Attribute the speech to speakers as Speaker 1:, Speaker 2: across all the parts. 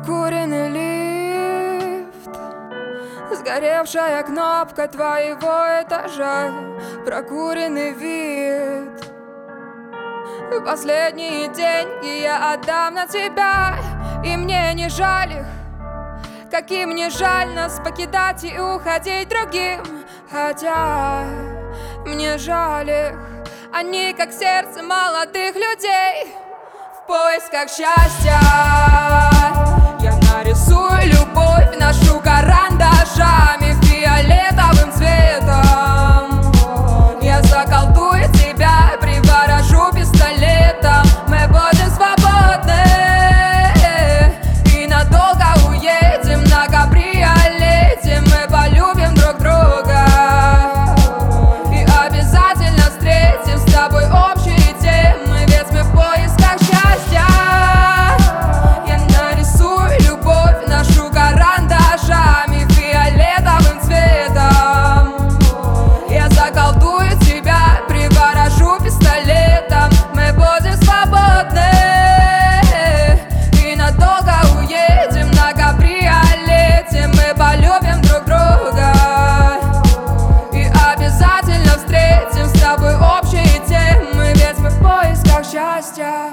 Speaker 1: Прокуренный лифт, сгоревшая кнопка твоего этажа, прокуренный вид. Последние деньги я отдам на тебя, и мне не жаль их, как и мне жаль нас покидать и уходить другим. Хотя мне жаль их, они как сердце молодых людей в поисках счастья. Я нарисую любовь нашу карандашами фиолетовым цветом. Я заколдую тебя, приворожу пистолетом. Мы будем свободны и надолго уедем на кабриолете. Мы полюбим друг друга и обязательно встретим с тобой общие темы, ведь мы в поисках счастья. Я нарисую любовь нашу карандашами фиолетовым цветом. Я заколдую тебя, приворожу пистолетом. Мы будем свободны и надолго уедем на кабриолете. Мы полюбим друг друга и обязательно встретим с тобой общие темы, ведь мы в поисках счастья.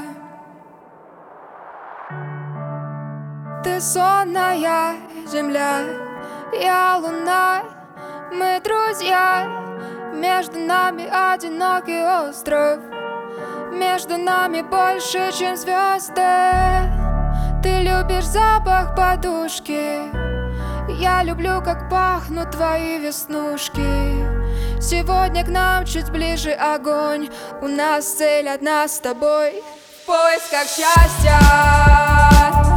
Speaker 1: Ты сонная земля, я луна, мы друзья. Между нами одинокий остров, между нами больше, чем звезды. Ты любишь запах подушки, я люблю, как пахнут твои веснушки. Сегодня к нам чуть ближе огонь, у нас цель одна с тобой в поисках счастья.